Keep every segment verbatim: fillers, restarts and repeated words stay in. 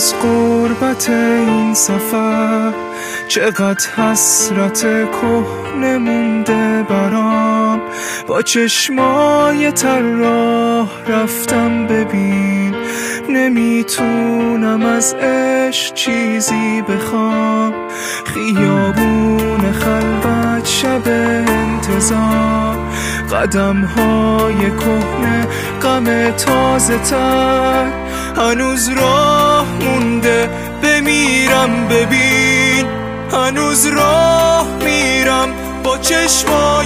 از غربت این سفر، چقدر حسرت کهنه مونده برام. با چشمای تر راه رفتم ببین، نمیتونم از عشق چیزی بخوام. خیابون خلوت شب انتظار، قدم های کهنه غم تازه تر. هنوز راه مونده بمیرم ببین، هنوز راه میرم با چشمای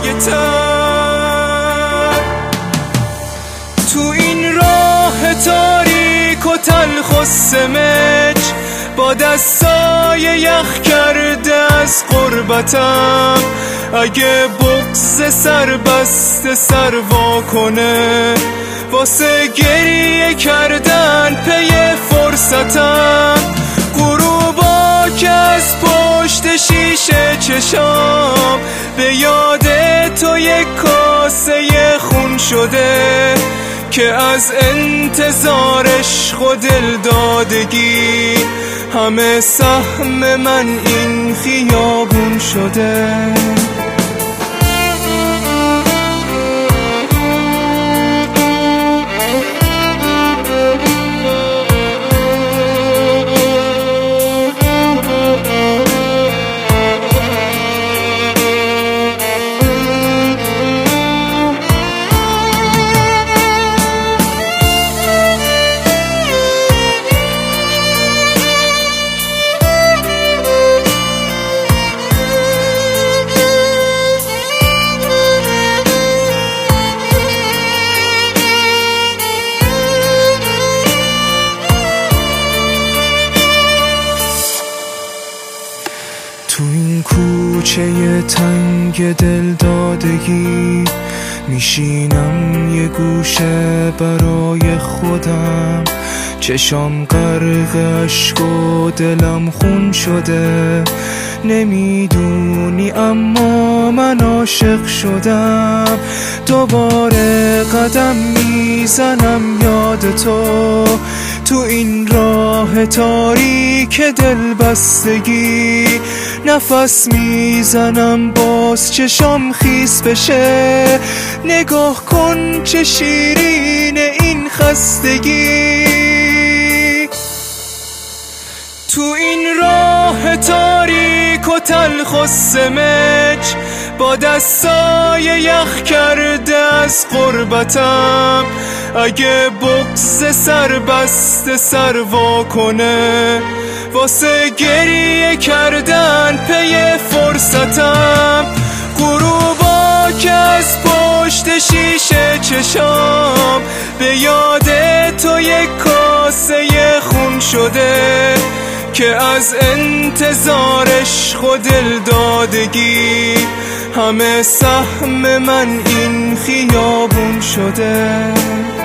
تر. تو این راه تاریک و تلخ و سمج، با دستای یخ کرده از غربتم. اگه بغض سر بسته سر وا کنه، واسه گریه کردن پی فرصتم. غروبا که از پشت شیشه چشام، به یاد تو یک کاسه خون شده، که از انتظارش خود دل دادگی همه سهم من این خیابون شده. تو این کوچه تنگ دل دادگی، میشینم یه گوشه برای خودم. چشام غرق اشک و دلم خون شده، نمیدونی اما من عاشق شدم. دوباره قدم میزنم یاد تو، تو این راه تاریک دل بستگی. نفس میزنم باز چشام خیس بشه، نگاه کن چه شیرین این خستگی. تو این راه تاریک و تلخ و سمج، با دستای یخ کرده از غربتم. اگه بغض سر بسته سر وا کنه، واسه گریه کردن پی فرصتم. غروبا که از پشت شیشه چشام، به یاد تو یک کاسه خون شده، که از انتظارش خود دل دادگی همه سهم من این خیابون شده.